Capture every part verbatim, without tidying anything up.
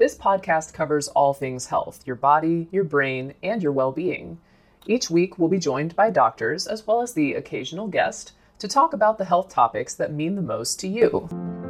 This podcast covers all things health, your body, your brain, and your well-being. Each week, we'll be joined by doctors, as well as the occasional guest, to talk about the health topics that mean the most to you.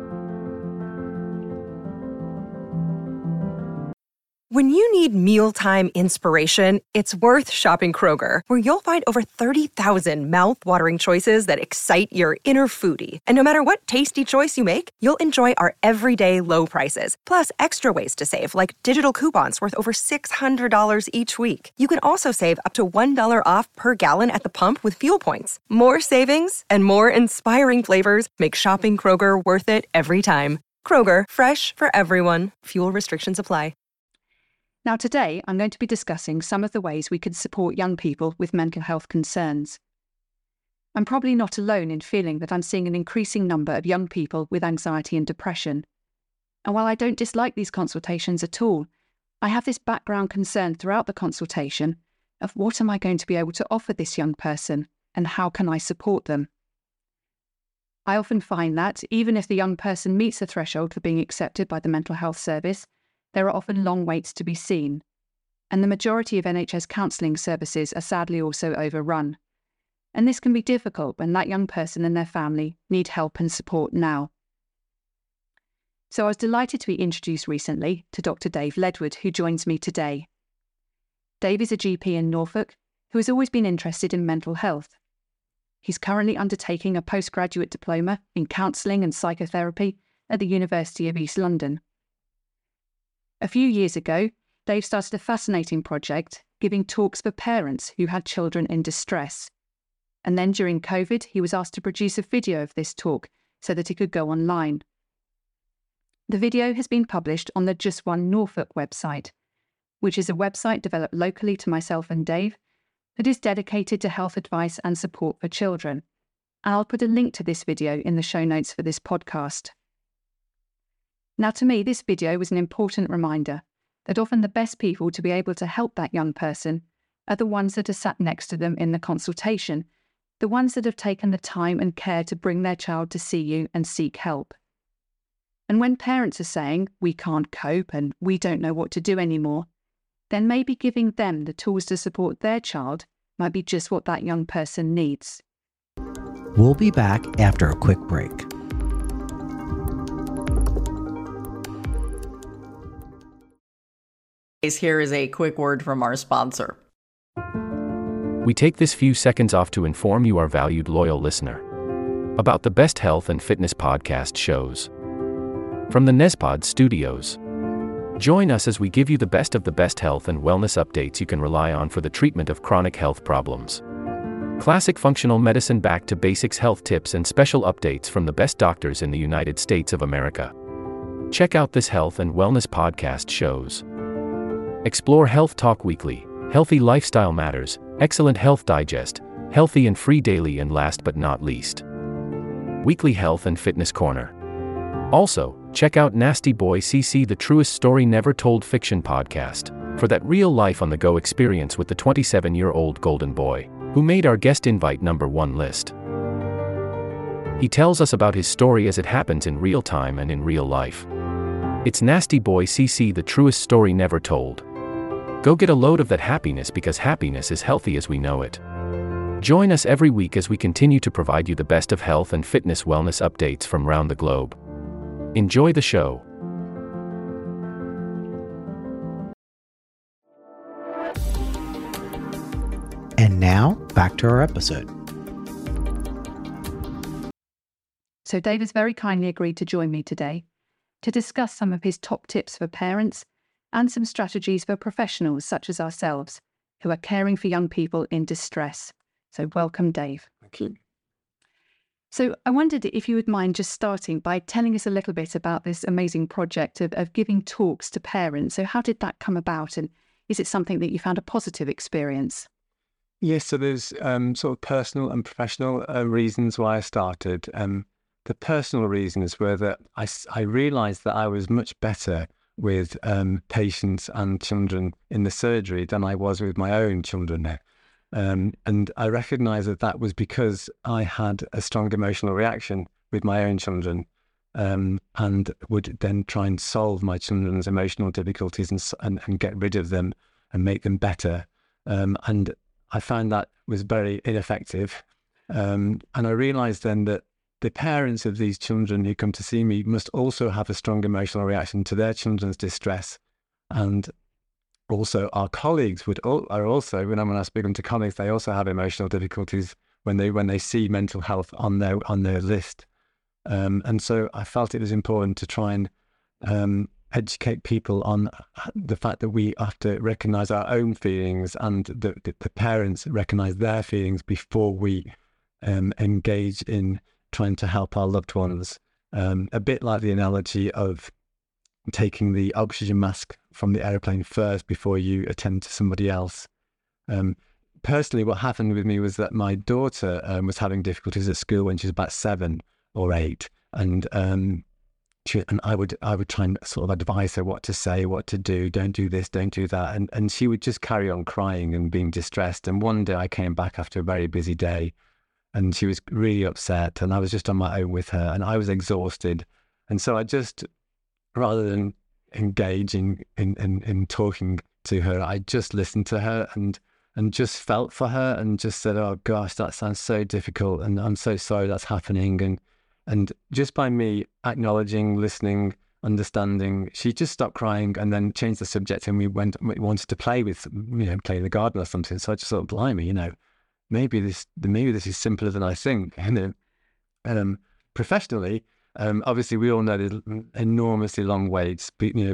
When you need mealtime inspiration, it's worth shopping Kroger, where you'll find over thirty thousand mouth-watering choices that excite your inner foodie. And no matter what tasty choice you make, you'll enjoy our everyday low prices, plus extra ways to save, like digital coupons worth over six hundred dollars each week. You can also save up to one dollar off per gallon at the pump with fuel points. More savings and more inspiring flavors make shopping Kroger worth it every time. Kroger, fresh for everyone. Fuel restrictions apply. Now today, I'm going to be discussing some of the ways we can support young people with mental health concerns. I'm probably not alone in feeling that I'm seeing an increasing number of young people with anxiety and depression. And while I don't dislike these consultations at all, I have this background concern throughout the consultation of what am I going to be able to offer this young person and how can I support them? I often find that even if the young person meets the threshold for being accepted by the mental health service, there are often long waits to be seen, and the majority of N H S counselling services are sadly also overrun. And this can be difficult when that young person and their family need help and support now. So I was delighted to be introduced recently to Doctor Dave Ledward, who joins me today. Dave is a G P in Norfolk who has always been interested in mental health. He's currently undertaking a postgraduate diploma in counselling and psychotherapy at the University of East London. A few years ago, Dave started a fascinating project giving talks for parents who had children in distress. And then during COVID, he was asked to produce a video of this talk so that it could go online. The video has been published on the Just One Norfolk website, which is a website developed locally to myself and Dave that is dedicated to health advice and support for children. And I'll put a link to this video in the show notes for this podcast. Now, to me, this video was an important reminder that often the best people to be able to help that young person are the ones that are sat next to them in the consultation, the ones that have taken the time and care to bring their child to see you and seek help. And when parents are saying, we can't cope and we don't know what to do anymore, then maybe giving them the tools to support their child might be just what that young person needs. We'll be back after a quick break. Here is a quick word from our sponsor. We take this few seconds off to inform you, our valued loyal listener, about the best health and fitness podcast shows from the Nespod Studios. Join us as we give you the best of the best health and wellness updates you can rely on for the treatment of chronic health problems. Classic functional medicine back to basics health tips and special updates from the best doctors in the United States of America. Check out this health and wellness podcast shows. Explore Health Talk Weekly, Healthy Lifestyle Matters, Excellent Health Digest, Healthy and Free Daily, and last but not least, Weekly Health and Fitness Corner. Also, check out Nasty Boy C C, the truest story never told fiction podcast, for that real life on the go experience with the twenty-seven-year-old golden boy, who made our guest invite number one list. He tells us about his story as it happens in real time and in real life. It's Nasty Boy C C, the truest story never told. Go get a load of that happiness, because happiness is healthy as we know it. Join us every week as we continue to provide you the best of health and fitness wellness updates from around the globe. Enjoy the show. And now, back to our episode. So Dave has very kindly agreed to join me today to discuss some of his top tips for parents and some strategies for professionals such as ourselves who are caring for young people in distress. So welcome, Dave. Thank you. So I wondered if you would mind just starting by telling us a little bit about this amazing project of, of giving talks to parents. So how did that come about, and is it something that you found a positive experience? Yes, so there's um, sort of personal and professional uh, reasons why I started. Um, the personal reasons were that I, I realised that I was much better with um, patients and children in the surgery than I was with my own children. Um, and I recognised that that was because I had a strong emotional reaction with my own children. um, and would then try and solve my children's emotional difficulties and, and, and get rid of them and make them better. Um, and I found that was very ineffective. Um, and I realized then that the parents of these children who come to see me must also have a strong emotional reaction to their children's distress. And also our colleagues would all, are also, when I'm when I speak to colleagues, they also have emotional difficulties when they when they see mental health on their on their list. Um, and so I felt it was important to try and um, educate people on the fact that we have to recognize our own feelings, and the, the, the parents recognize their feelings before we um, engage in trying to help our loved ones. Um, a bit like the analogy of taking the oxygen mask from the airplane first before you attend to somebody else. Um, personally, what happened with me was that my daughter um, was having difficulties at school when she was about seven or eight, and um, she, and I would I would try and sort of advise her what to say, what to do, don't do this, don't do that, and and she would just carry on crying and being distressed. And one day I came back after a very busy day, and she was really upset, and I was just on my own with her, and I was exhausted. And so I just, rather than engaging in, in, in talking to her, I just listened to her and and just felt for her and just said, oh gosh, that sounds so difficult, and I'm so sorry that's happening. And and just by me acknowledging, listening, understanding, she just stopped crying and then changed the subject, and we went we wanted to play with, you know, play in the garden or something. So I just thought, blimey, you know, maybe this maybe this is simpler than I think. And then, um, professionally, um, obviously we all know there's enormously long waits. But, you know,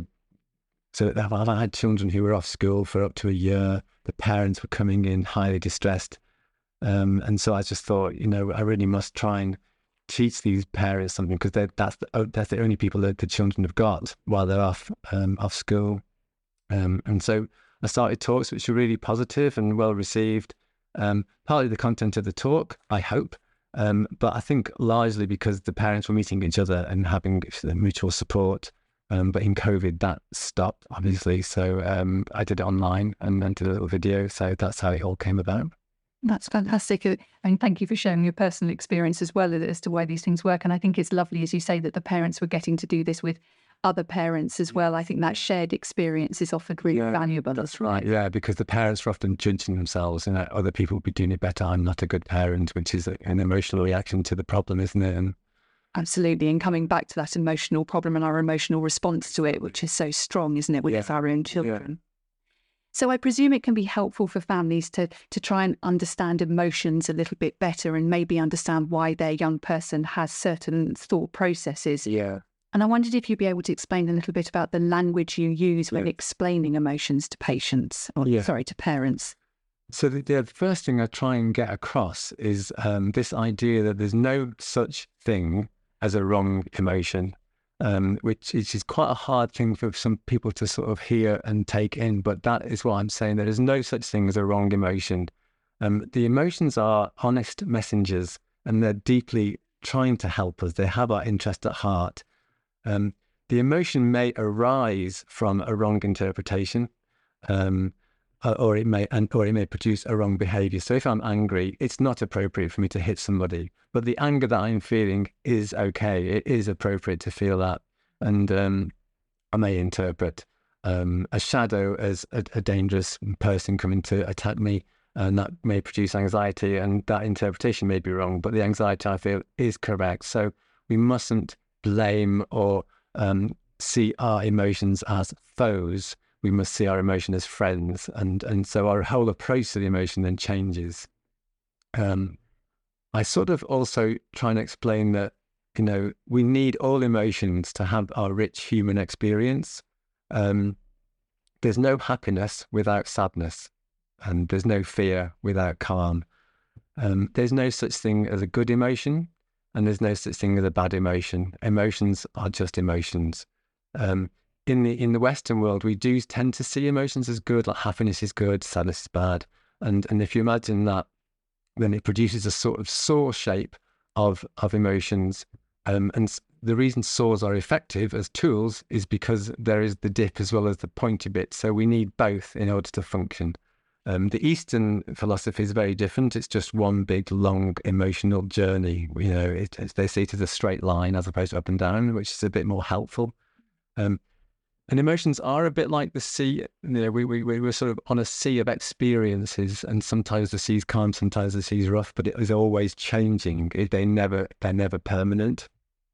so I've, I've had children who were off school for up to a year. The parents were coming in highly distressed, um, and so I just thought, you know, I really must try and teach these parents something, because that's the, that's the only people that the children have got while they're off um, off school. Um, and so I started talks which were really positive and well received. Um, partly the content of the talk, I hope, um, but I think largely because the parents were meeting each other and having mutual support. Um, but in COVID, that stopped, obviously. So um, I did it online and, and did a little video. So that's how it all came about. That's fantastic. And thank you for sharing your personal experience as well as to why these things work. And I think it's lovely, as you say, that the parents were getting to do this with other parents as well. I think that shared experience is often really yeah, valuable. That's right. Yeah, because the parents are often judging themselves, and you know, other people will be doing it better. I'm not a good parent, which is an emotional reaction to the problem, isn't it? And absolutely. And coming back to that emotional problem and our emotional response to it, which is so strong, isn't it, with yeah. our own children? Yeah. So I presume it can be helpful for families to to try and understand emotions a little bit better, and maybe understand why their young person has certain thought processes. Yeah. And I wondered if you'd be able to explain a little bit about the language you use when yeah. explaining emotions to patients, or yeah. sorry, to parents. So the, the first thing I try and get across is um, this idea that there's no such thing as a wrong emotion, um, which is, is quite a hard thing for some people to sort of hear and take in. But that is what I'm saying. There is no such thing as a wrong emotion. Um, the emotions are honest messengers, and they're deeply trying to help us. They have our interest at heart. Um, the emotion may arise from a wrong interpretation, um, or it may and or it may produce a wrong behaviour. So if I'm angry, it's not appropriate for me to hit somebody, but the anger that I'm feeling is okay. It is appropriate to feel that, and um, I may interpret um, a shadow as a, a dangerous person coming to attack me, and that may produce anxiety, and that interpretation may be wrong, but the anxiety I feel is correct. So we mustn't blame or um, see our emotions as foes. We must see our emotion as friends, and and so our whole approach to the emotion then changes. Um, I sort of also try and explain that, you know, we need all emotions to have our rich human experience. Um, there's no happiness without sadness, and there's no fear without calm. Um, there's no such thing as a good emotion, and there's no such thing as a bad emotion. Emotions are just emotions. Um, in the in the Western world, we do tend to see emotions as good, like happiness is good, sadness is bad. And and if you imagine that, then it produces a sort of saw shape of of emotions. Um, and the reason saws are effective as tools is because there is the dip as well as the pointy bit. So we need both in order to function. Um, the Eastern philosophy is very different. It's just one big, long emotional journey. You know, it, it, they see it as a straight line as opposed to up and down, which is a bit more helpful. Um, and emotions are a bit like the sea. You know, we, we, we were sort of on a sea of experiences, and sometimes the sea's calm, sometimes the sea's rough, but it is always changing. It, they never, they're never permanent.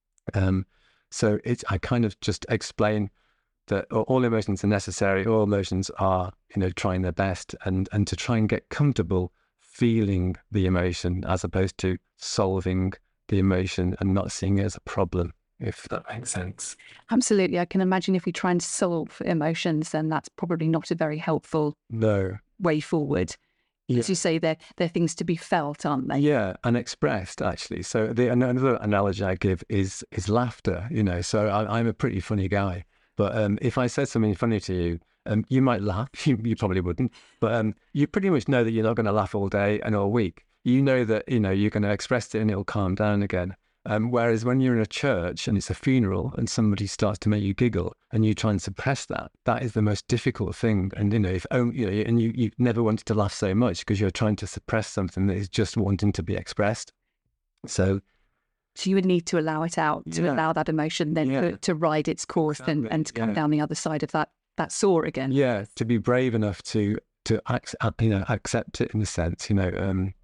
Um, so it's, I kind of just explain that all emotions are necessary. All emotions are, you know, trying their best, and, and to try and get comfortable feeling the emotion as opposed to solving the emotion and not seeing it as a problem, if that makes sense. Absolutely. I can imagine if we try and solve emotions, then that's probably not a very helpful no. way forward. Yeah. As you say, they're, they're things to be felt, aren't they? Yeah, and expressed, actually. So the, another analogy I give is is laughter, you know. So I, I'm a pretty funny guy. But um, if I said something funny to you, um, you might laugh. You, you probably wouldn't. But um, you pretty much know that you're not going to laugh all day and all week. You know that, you know, you're going to express it and it'll calm down again. Um, whereas when you're in a church and it's a funeral and somebody starts to make you giggle and you try and suppress that, that is the most difficult thing. And, you know, if oh, you know, and you, you've never wanted to laugh so much because you're trying to suppress something that is just wanting to be expressed. So... So you would need to allow it out, to yeah. allow that emotion then yeah. to, to ride its course exactly. and, and to come yeah. down the other side of that that saw again. Yeah, to be brave enough to to ac- you know accept it in a sense, you know, um,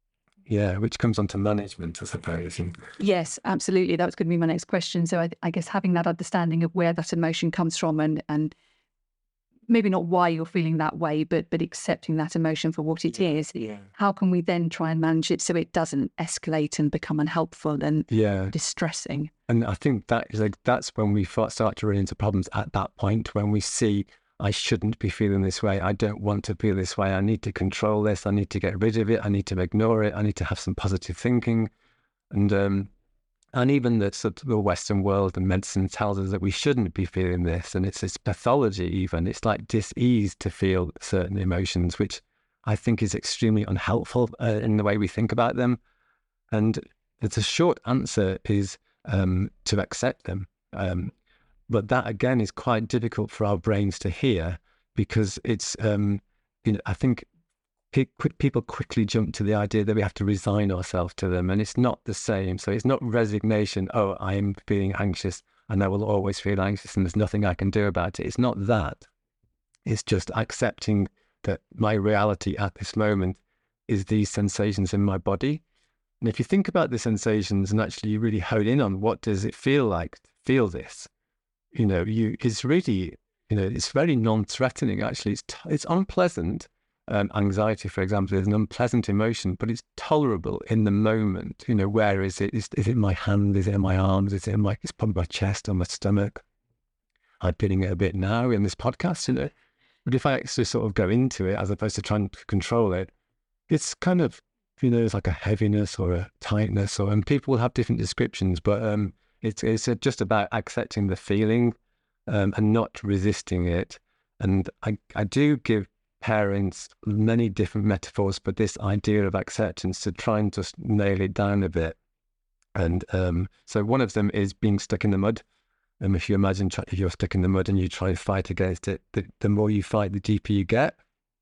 yeah, which comes on to management, I suppose. And... Yes, absolutely. That was going to be my next question. So I, I guess having that understanding of where that emotion comes from and and maybe not why you're feeling that way, but but accepting that emotion for what it is. Yeah. How can we then try and manage it so it doesn't escalate and become unhelpful and yeah. distressing? And I think that is like that's when we start to run into problems at that point, when we see, I shouldn't be feeling this way. I don't want to feel this way. I need to control this. I need to get rid of it. I need to ignore it. I need to have some positive thinking. And um, and even the sort of the Western world and medicine tells us that we shouldn't be feeling this. And it's this pathology even. It's like dis-ease to feel certain emotions, which I think is extremely unhelpful uh, in the way we think about them. And the short answer is um, to accept them. Um, but that, again, is quite difficult for our brains to hear because it's, um, you know, I think people quickly jump to the idea that we have to resign ourselves to them, and it's not the same. So it's not resignation, oh, I am feeling anxious and I will always feel anxious and there's nothing I can do about it. It's not that. It's just accepting that my reality at this moment is these sensations in my body. And if you think about the sensations and actually you really hone in on what does it feel like to feel this, you know, you it's really, you know, it's very non-threatening, actually. It's, t- it's unpleasant. Um, anxiety, for example, is an unpleasant emotion, but it's tolerable in the moment. You know, where is it? Is, is it in my hand? Is it in my arms? Is it in my, it's probably my chest or my stomach? I'm feeling it a bit now in this podcast, you know. But if I actually sort of go into it as opposed to trying to control it, it's kind of, you know, it's like a heaviness or a tightness, or, and people will have different descriptions, but um, it's, it's just about accepting the feeling um, and not resisting it. And I, I do give parents many different metaphors for this idea of acceptance to try and just nail it down a bit. And um, so one of them is being stuck in the mud. And um, if you imagine try, if you're stuck in the mud and you try to fight against it, the, the more you fight, the deeper you get.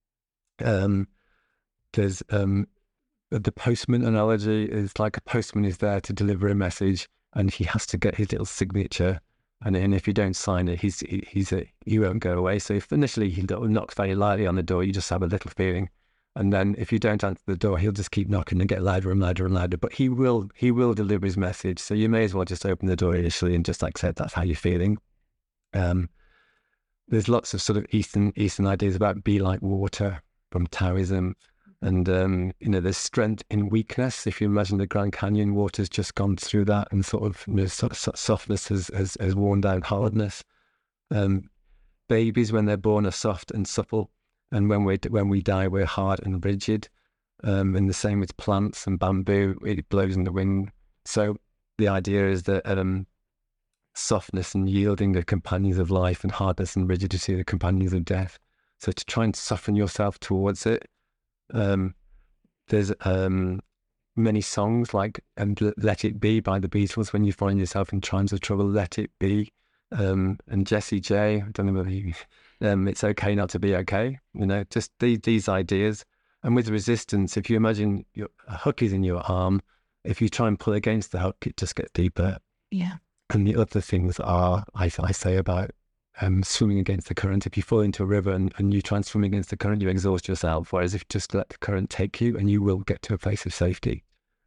Um, there's um, the postman analogy is like a postman is there to deliver a message and he has to get his little signature. And then if you don't sign it, he's he's a, he won't go away. So if initially he knocks very lightly on the door, you just have a little feeling. And then if you don't answer the door, he'll just keep knocking and get louder and louder and louder. But he will he will deliver his message. So you may as well just open the door initially and just accept that's how you're feeling. Um, there's lots of sort of Eastern Eastern ideas about be like water from Taoism. And, um, you know, there's strength in weakness. If you imagine the Grand Canyon, water's just gone through that and sort of, you know, sort of softness has, has, has worn down hardness. Um, babies, when they're born, are soft and supple. And when we when we die, we're hard and rigid. Um, and the same with plants and bamboo, it blows in the wind. So the idea is that um, softness and yielding are companions of life, and hardness and rigidity are the companions of death. So to try and soften yourself towards it. Um, there's um, many songs like and Let It Be by the Beatles. When you find yourself in times of trouble, let it be. um, and Jesse J. I don't know whether you, um, it's okay not to be okay. You know, just these these ideas. And with resistance, if you imagine your, a hook is in your arm, if you try and pull against the hook, it just gets deeper. Yeah. And the other things are, I, I say about um, swimming against the current. If you fall into a river and, and you try and swim against the current, you exhaust yourself. Whereas if you just let the current take you, and you will get to a place of safety.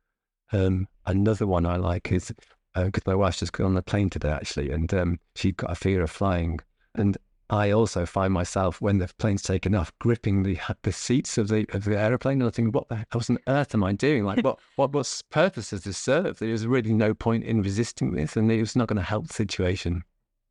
Um, another one I like is, because uh, my wife's just got on the plane today, actually, and um, she'd got a fear of flying. And I also find myself, when the plane's taken off, gripping the the seats of the of the aeroplane, and I think, what the hell on earth am I doing? Like, what what what purpose does this serve? There's really no point in resisting this, and it's not going to help the situation.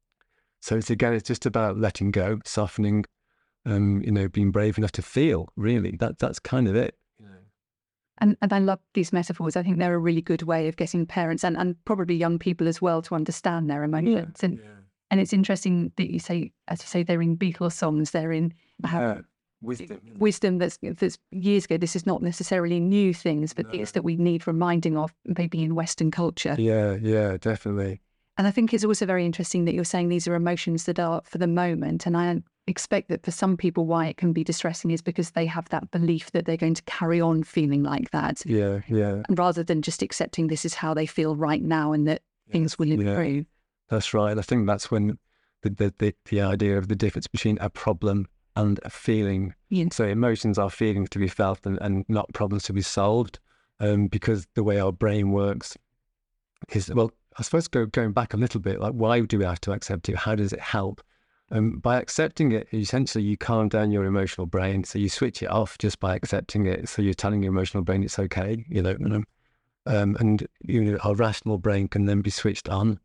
So it's again, it's just about letting go, softening, um, you know, being brave enough to feel. Really, that that's kind of it. And, and I love these metaphors. I think they're a really good way of getting parents and, and probably young people as well to understand their emotions. Yeah, and yeah. And it's interesting that you say, as you say, they're in Beatles songs, they're in uh, wisdom. Wisdom that's, that's years ago. This is not necessarily new things, but no. Things that we need reminding of maybe in Western culture. Yeah, yeah, definitely. And I think it's also very interesting that you're saying these are emotions that are for the moment. And I expect that for some people, why it can be distressing is because they have that belief that they're going to carry on feeling like that. Yeah, yeah. And rather than just accepting this is how they feel right now and that yes, things will improve. Yeah, that's right. I think that's when the, the, the, the idea of the difference between a problem and a feeling. Yeah. So emotions are feelings to be felt and, and not problems to be solved, um, because the way our brain works is, well, I suppose go, going back a little bit, like why do we have to accept it? How does it help? Um, by accepting it, essentially you calm down your emotional brain. So you switch it off just by accepting it. So you're telling your emotional brain it's okay, you know, and, um, and you know, our rational brain can then be switched on.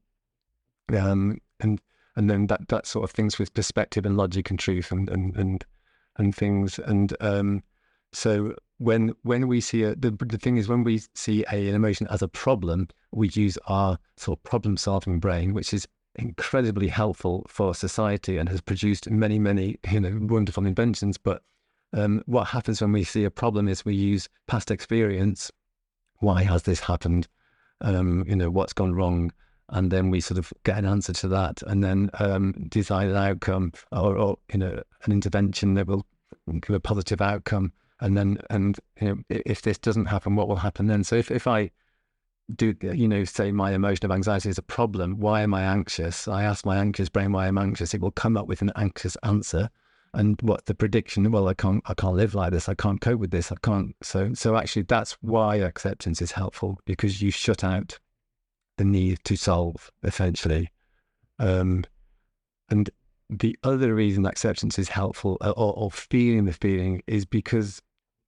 Um, and and then that, that sort of things with perspective and logic and truth and and and, and things. And um, so when when we see a, the the thing is, when we see a, an emotion as a problem, we use our sort of problem solving brain, which is incredibly helpful for society and has produced many, many, you know, wonderful inventions. But um, what happens when we see a problem is we use past experience. Why has this happened? Um, you know, what's gone wrong? And then we sort of get an answer to that, and then um, design an outcome or, or, you know, an intervention that will give a positive outcome. And then, and you know, if this doesn't happen, what will happen then? So if, if I do, you know, say my emotion of anxiety is a problem, why am I anxious? I ask my anxious brain why I'm anxious. It will come up with an anxious answer. And what's the prediction? Well, I can't, I can't live like this. I can't cope with this. I can't. So, so actually that's why acceptance is helpful, because you shut out the need to solve, essentially. Um, and the other reason acceptance is helpful, or, or feeling the feeling, is because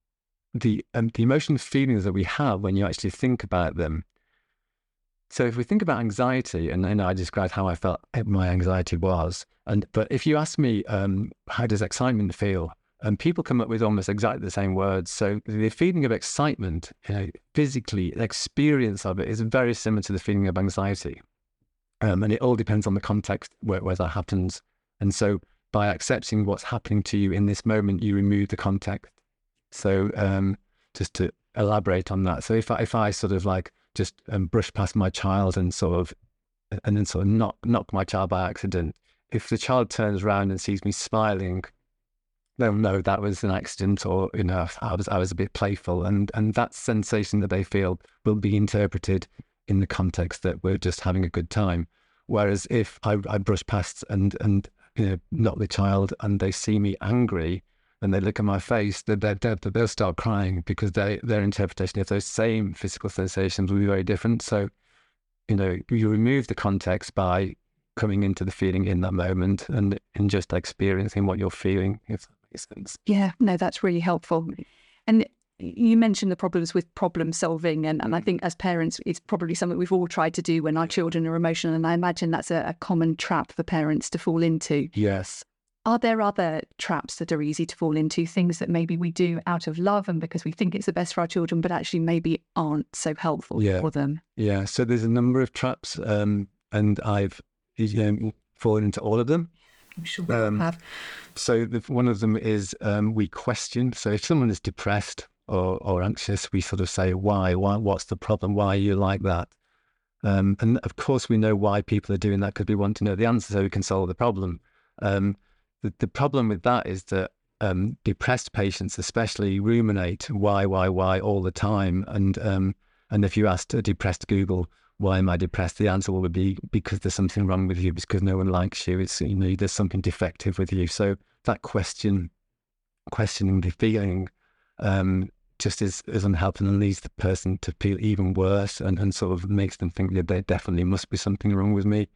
the um, the emotional feelings that we have when you actually think about them. So if we think about anxiety, and, and I described how I felt my anxiety was, and but if you ask me, um, how does excitement feel? And um, people come up with almost exactly the same words. So the feeling of excitement, you know, physically, the experience of it is very similar to the feeling of anxiety. Um, and it all depends on the context where, where that happens. And so by accepting what's happening to you in this moment, you remove the context. So um, just to elaborate on that. So if I, if I sort of like just um, brush past my child and sort of, and then sort of knock, knock my child by accident, if the child turns around and sees me smiling, they'll know that was an accident, or, you know, I was, I was a bit playful, and, and that sensation that they feel will be interpreted in the context that we're just having a good time. Whereas if I, I brush past and, and, you know, knock the child and they see me angry and they look at my face, they're, they're, they're, they'll start crying, because they, their interpretation of those same physical sensations will be very different. So, you know, you remove the context by coming into the feeling in that moment and, and just experiencing what you're feeling, if that makes sense. Yeah, no, that's really helpful. And you mentioned the problems with problem solving, and, and I think as parents, it's probably something we've all tried to do when our children are emotional, and I imagine that's a, a common trap for parents to fall into. Yes. Are there other traps that are easy to fall into, things that maybe we do out of love and because we think it's the best for our children, but actually maybe aren't so helpful yeah. for them? Yeah, so there's a number of traps, um, and I've you know, fallen into all of them. I'm sure we um, have. So the, one of them is um, we question. So if someone is depressed or, or anxious, we sort of say, why? Why? What's the problem? Why are you like that? Um, and of course, we know why people are doing that because we want to know the answer so we can solve the problem. Um, the, the problem with that is that um, depressed patients especially ruminate why, why, why all the time. And um, and if you asked a depressed Google, why am I depressed? The answer will be because there's something wrong with you, because no one likes you. It's, you know, there's something defective with you. So that question, questioning the feeling, um, just is, is unhelpful and leads the person to feel even worse, and, and sort of makes them think that there definitely must be something wrong with me.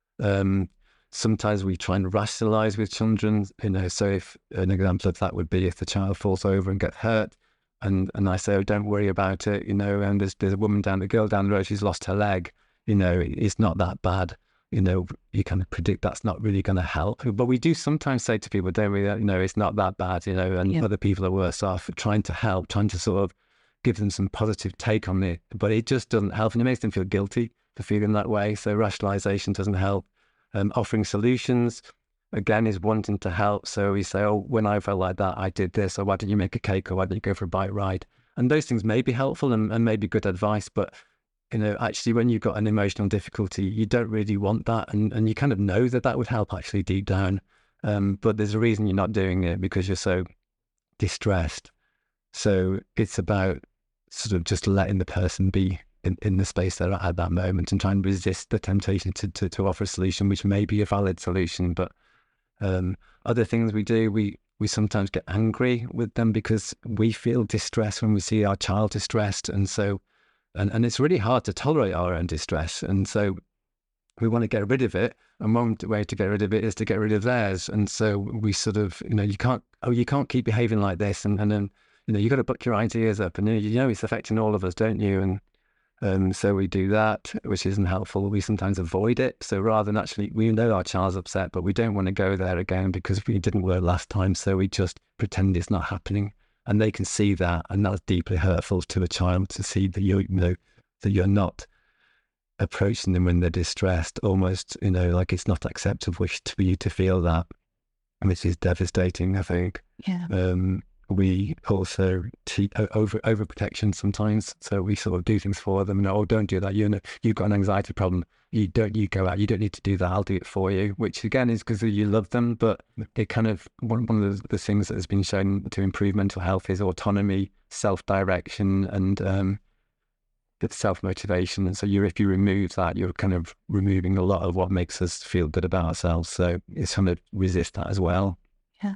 Um, sometimes we try and rationalize with children, you know, so if an example of that would be if the child falls over and gets hurt, and, and I say, oh, don't worry about it, you know, and there's, there's a woman down, the girl down the road, she's lost her leg, you know, it's not that bad. You know, you kind of predict that's not really going to help. But we do sometimes say to people, don't we, you know, it's not that bad, you know, and yeah. other people are worse off, trying to help, trying to sort of give them some positive take on it. But it just doesn't help, and it makes them feel guilty for feeling that way. So rationalization doesn't help. Um, offering solutions, again, is wanting to help. So we say, oh, when I felt like that, I did this, or why didn't you make a cake, or why didn't you go for a bike ride? And those things may be helpful and, and may be good advice, but you know, actually, when you've got an emotional difficulty, you don't really want that. And, and you kind of know that that would help actually deep down. Um, but there's a reason you're not doing it, because you're so distressed. So it's about sort of just letting the person be in, in the space they're at at that moment, and trying to resist the temptation to, to, to offer a solution, which may be a valid solution. But um, other things we do, we, we sometimes get angry with them because we feel distressed when we see our child distressed. And so And and it's really hard to tolerate our own distress. And so we want to get rid of it. And one way to get rid of it is to get rid of theirs. And so we sort of, you know, you can't, oh, you can't keep behaving like this. And, and then, you know, you got to buck your ideas up, and you know, it's affecting all of us, don't you? And um, so we do that, which isn't helpful. We sometimes avoid it. So rather than actually, we know our child's upset, but we don't want to go there again because we didn't work last time. So we just pretend it's not happening. And they can see that, and that's deeply hurtful to a child, to see that you, you know, that you're not approaching them when they're distressed, almost, you know, like it's not acceptable for you to feel that, which is devastating, I think. Yeah. Um, we also te- over overprotection sometimes, so we sort of do things for them. No, oh, don't do that. You know, you've got an anxiety problem. You don't. You go out. You don't need to do that. I'll do it for you. Which again is because you love them, but it kind of one one of the, the things that has been shown to improve mental health is autonomy, self-direction, and um, self-motivation. And so you, if you remove that, you're kind of removing a lot of what makes us feel good about ourselves. So it's trying to resist that as well. Yeah.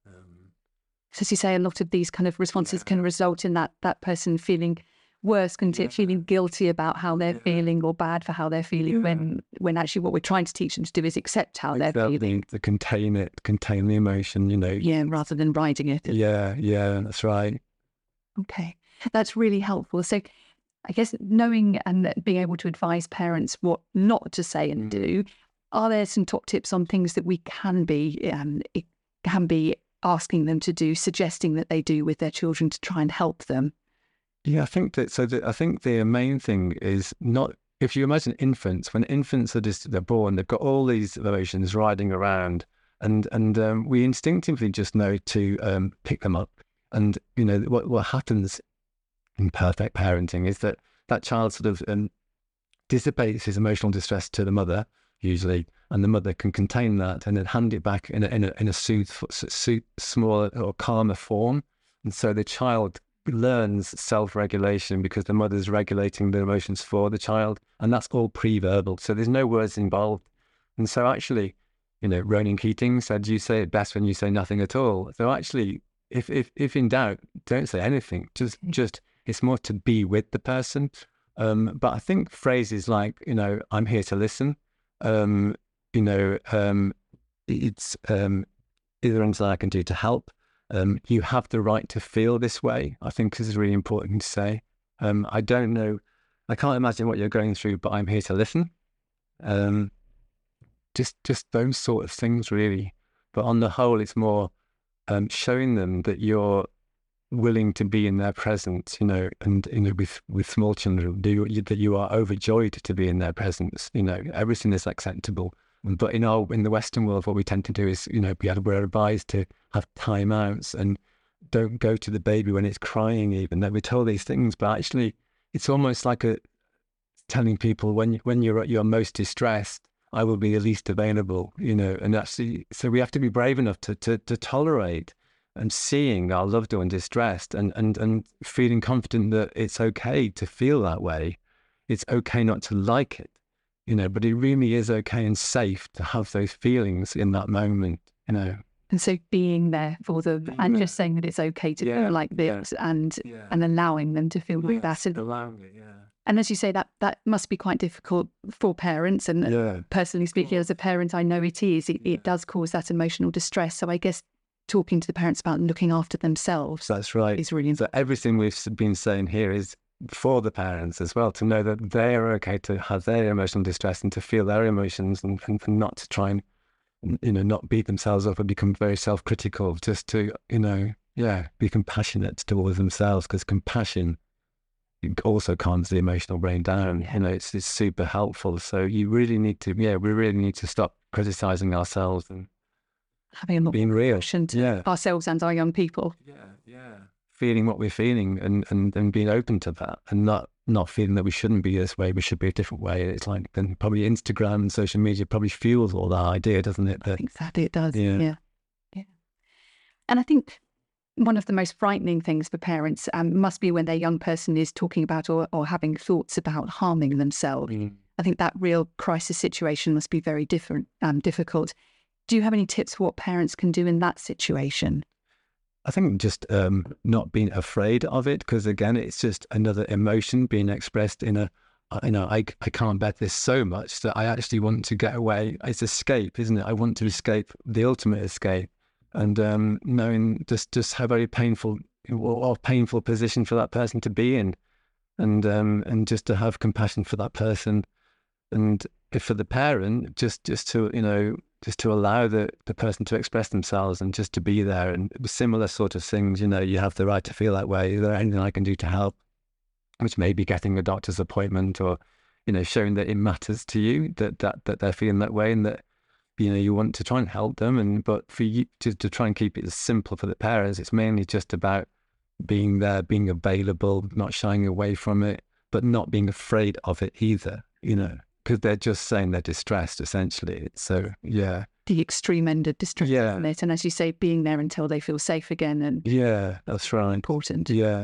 So as you say, a lot of these kind of responses yeah. can result in that that person feeling worse, can yeah. feeling guilty about how they're yeah. feeling, or bad for how they're feeling, yeah. when when actually what we're trying to teach them to do is accept how exactly. they're feeling. To contain it, contain the emotion, you know. Yeah, rather than riding it. Yeah, yeah, that's right. Okay, that's really helpful. So I guess knowing and being able to advise parents what not to say and mm. do, are there some top tips on things that we can be, um, it can be asking them to do, suggesting that they do with their children to try and help them? Yeah, I think that, so the, I think the main thing is not, if you imagine infants, when infants are just, they're born, they've got all these emotions riding around, and, and um, we instinctively just know to um, pick them up. And, you know, what, what happens in perfect parenting is that that child sort of um, dissipates his emotional distress to the mother, usually, and the mother can contain that and then hand it back in a, in a, in a soothe, soothe, smaller or calmer form. And so the child learns self-regulation because the mother's regulating the emotions for the child, and that's all pre-verbal. So there's no words involved. And so actually, you know, Ronan Keating said, you say it best when you say nothing at all. So actually, if if, if in doubt, don't say anything. Just, just it's more to be with the person. Um, but I think phrases like, you know, I'm here to listen, um, you know, um, it's, um, is there anything I can do to help? Um, you have the right to feel this way, I think this is really important to say. Um, I don't know, I can't imagine what you're going through, but I'm here to listen. Um, just just those sort of things, really. But on the whole, it's more um, showing them that you're willing to be in their presence, you know, and, you know, with, with small children, do you, that you are overjoyed to be in their presence. You know, everything is acceptable. But in our, in the Western world, what we tend to do is, you know, we are, we're advised to have timeouts and don't go to the baby when it's crying even. That we're told these things, but actually it's almost like a telling people when when you're at your most distressed, I will be the least available, you know, and actually, so we have to be brave enough to to, to tolerate and seeing our loved one distressed and, and, and feeling confident that it's okay to feel that way. It's okay not to like it, you know, but it really is okay and safe to have those feelings in that moment, you know. And so being there for them and just saying that it's okay to Yeah, feel like this yeah, and yeah. and allowing them to feel like Yes, that. And, allowing it, yeah. and as you say, that that must be quite difficult for parents. And Yeah. personally speaking, as a parent, I know it is. It, Yeah. it does cause that emotional distress. So I guess talking to the parents about looking after themselves That's right. is really So important. everything we've s- been saying here is for the parents as well, to know that they're okay to have their emotional distress and to feel their emotions and, and, and not to try and, you know, not beat themselves up and become very self-critical, just to, you know, yeah, be compassionate towards themselves, because compassion also calms the emotional brain down. Yeah. You know, it's, it's super helpful. So you really need to, yeah, we really need to stop criticizing ourselves and Having a lot being more real. compassion to Yeah. ourselves and our young people. Yeah, yeah. Feeling what we're feeling and, and, and being open to that, and not not feeling that we shouldn't be this way, we should be a different way. It's like, then probably Instagram and social media probably fuels all that idea, doesn't it? I That, think sadly it does. Yeah. Yeah. Yeah. And I think one of the most frightening things for parents um, must be when their young person is talking about or, or having thoughts about harming themselves. Mm. I think that real crisis situation must be very different, um, difficult. Do you have any tips for what parents can do in that situation? I think just um, not being afraid of it, because again, it's just another emotion being expressed in a, uh, you know, I, I can't bear this so much that I actually want to get away. It's escape, isn't it? I want to escape, the ultimate escape. And um, knowing just, just how very painful or, or painful position for that person to be in, and um, and just to have compassion for that person, and if for the parent, just just to, you know, just to allow the, the person to express themselves and just to be there, and similar sort of things. You know, you have the right to feel that way. Is there anything I can do to help? Which may be getting a doctor's appointment, or, you know, showing that it matters to you that that that they're feeling that way, and that, you know, you want to try and help them. And but for you to, to try and keep it as simple for the parents, it's mainly just about being there, being available, not shying away from it, but not being afraid of it either, you know, because they're just saying they're distressed, essentially. So, yeah. The extreme end of distress, Yeah. isn't it? And as you say, being there until they feel safe again and Yeah, that's right. important. Yeah.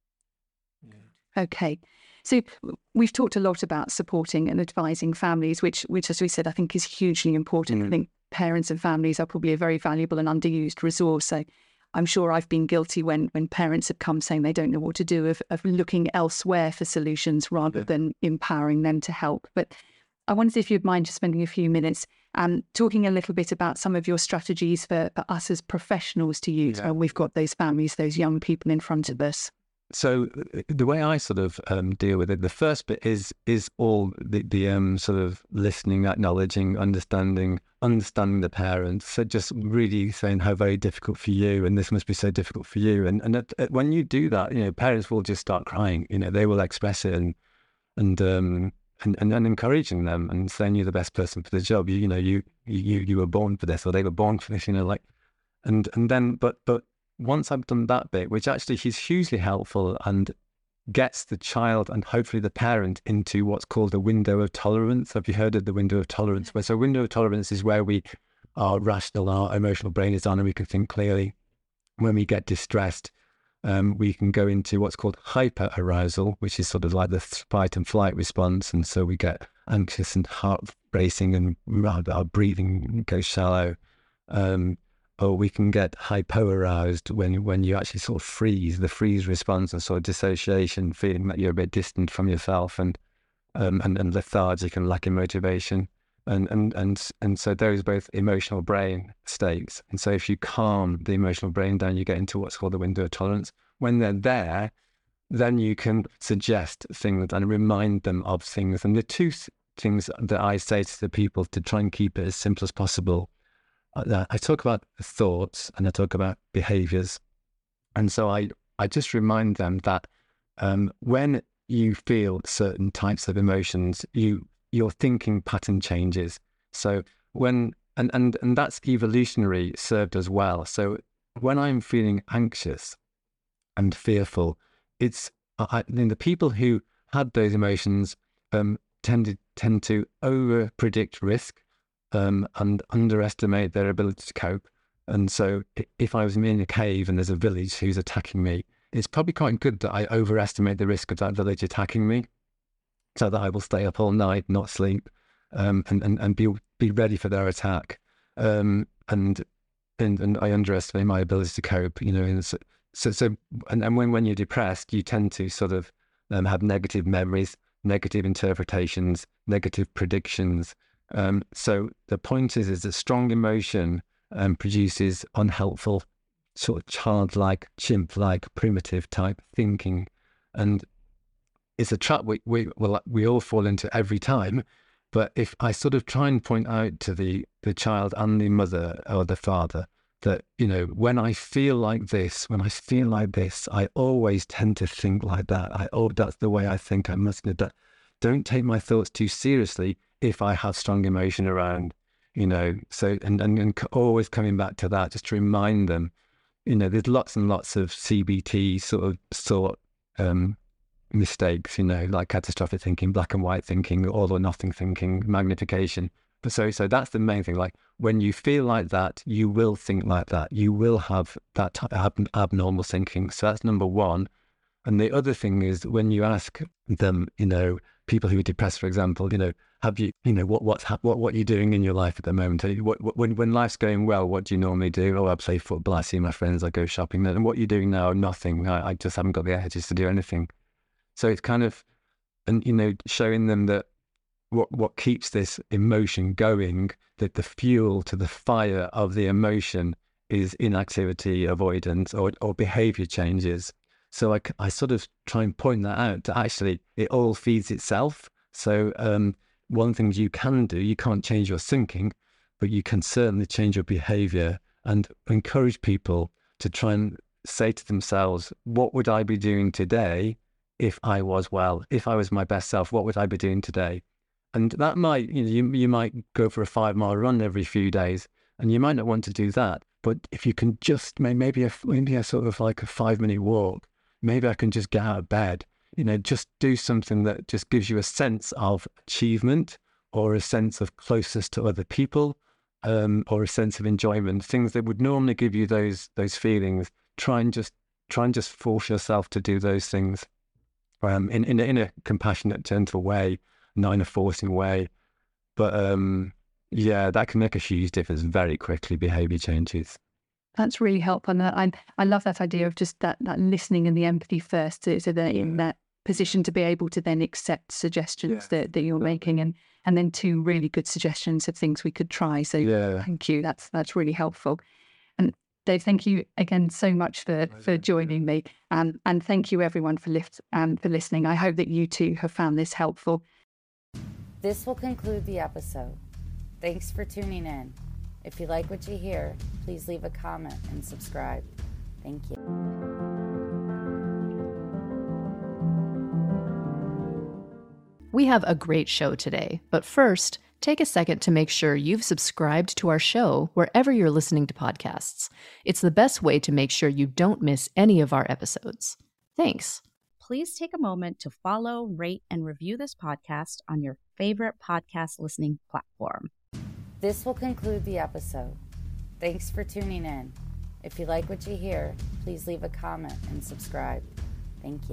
Okay. So we've talked a lot about supporting and advising families, which, which, as we said, I think is hugely important. Mm. I think parents and families are probably a very valuable and underused resource. So I'm sure I've been guilty when when parents have come saying they don't know what to do, of, of looking elsewhere for solutions rather Yeah. than empowering them to help. But I wondered if you'd mind just spending a few minutes um, talking a little bit about some of your strategies for, for us as professionals to use Yeah. when we've got those families, those young people in front of us. So uh, the way I sort of um, deal with it, the first bit is is all the, the um, sort of listening, acknowledging, understanding, understanding the parents. So just really saying how very difficult for you, and this must be so difficult for you. And and at, at, when you do that, you know, parents will just start crying. You know, they will express it, and and um and, and, and encouraging them and saying you're the best person for the job. You you know you you you were born for this, or they were born for this. You know, like, and and then but but. Once I've done that bit, which actually is hugely helpful and gets the child and hopefully the parent into what's called a window of tolerance. Have you heard of the window of tolerance? Where so window of tolerance is where we are rational, our emotional brain is on, and we can think clearly. When we get distressed, um, we can go into what's called hyperarousal, which is sort of like the fight and flight response. And so we get anxious and heart racing, and our breathing goes shallow. Um, Or we can get hypoaroused when when you actually sort of freeze, the freeze response, and sort of dissociation, feeling that you're a bit distant from yourself, and um, and, and lethargic and lacking motivation. And, and and and so those are both emotional brain states. And so if you calm the emotional brain down, you get into what's called the window of tolerance. When they're there, then you can suggest things and remind them of things. And the two th- things that I say to the people to try and keep it as simple as possible, I talk about thoughts and I talk about behaviors. And so I, I just remind them that um, when you feel certain types of emotions, you your thinking pattern changes. So when, and, and, and that's evolutionary served as well. So when I'm feeling anxious and fearful, it's, I, I mean, the people who had those emotions um, tend to, tend to over-predict risk um, and underestimate their ability to cope. And so if I was in a cave and there's a village who's attacking me, it's probably quite good that I overestimate the risk of that village attacking me, so that I will stay up all night, not sleep, um, and, and, and be be ready for their attack. Um, and, and and I underestimate my ability to cope, you know. And so, so, so and, and when, when you're depressed, you tend to sort of um, have negative memories, negative interpretations, negative predictions. Um, so the point is, is that strong emotion um, produces unhelpful, sort of childlike, chimp-like, primitive type thinking, and it's a trap we we well we all fall into every time. But if I sort of try and point out to the the child and the mother or the father that, you know, when I feel like this, when I feel like this, I always tend to think like that. I oh, that's the way I think. I must do that. Don't take my thoughts too seriously if I have strong emotion around, you know. So and and, and always coming back to that, just to remind them, you know, there's lots and lots of C B T sort of sort um, mistakes, you know, like catastrophic thinking, black and white thinking, all or nothing thinking, magnification. But so, so that's the main thing. Like when you feel like that, you will think like that. You will have that type of ab- abnormal thinking. So that's number one. And the other thing is when you ask them, you know, people who are depressed, for example, you know, have you, you know, what what's hap- what what are you doing in your life at the moment? What, what, when when life's going well, what do you normally do? Oh, I play football, I see my friends, I go shopping. And what are you doing now? Nothing. I, I just haven't got the energies to do anything. So it's kind of, and you know, showing them that what what keeps this emotion going, that the fuel to the fire of the emotion is inactivity, avoidance, or or behavior changes. So I, I sort of try and point that out, that actually it all feeds itself. So um, one thing you can do, you can't change your thinking, but you can certainly change your behavior, and encourage people to try and say to themselves, what would I be doing today if I was well, if I was my best self, what would I be doing today? And that might, you know, you, you might go for a five mile run every few days, and you might not want to do that. But if you can just, maybe a, maybe a sort of like a five minute walk, maybe I can just get out of bed, you know, just do something that just gives you a sense of achievement, or a sense of closeness to other people, um, or a sense of enjoyment, things that would normally give you those, those feelings. Try and just, try and just force yourself to do those things. Um, in, in, in a compassionate, gentle way, not in a forcing way. But um, yeah, that can make a huge difference very quickly, behavior changes. That's really helpful. And I, I love that idea of just that, that listening and the empathy first, so, so that in that position to be able to then accept suggestions yeah. that, that you're making, and, and then two really good suggestions of things we could try. So yeah. thank you. That's, that's really helpful. And Dave, thank you again so much for, for joining me, um, and thank you everyone for lift, um, for listening. I hope that you too have found this helpful. This will conclude the episode. Thanks for tuning in. If you like what you hear, please leave a comment and subscribe. Thank you. We have a great show today, but first, take a second to make sure you've subscribed to our show wherever you're listening to podcasts. It's the best way to make sure you don't miss any of our episodes. Thanks. Please take a moment to follow, rate, and review this podcast on your favorite podcast listening platform. This will conclude the episode. Thanks for tuning in. If you like what you hear, please leave a comment and subscribe. Thank you.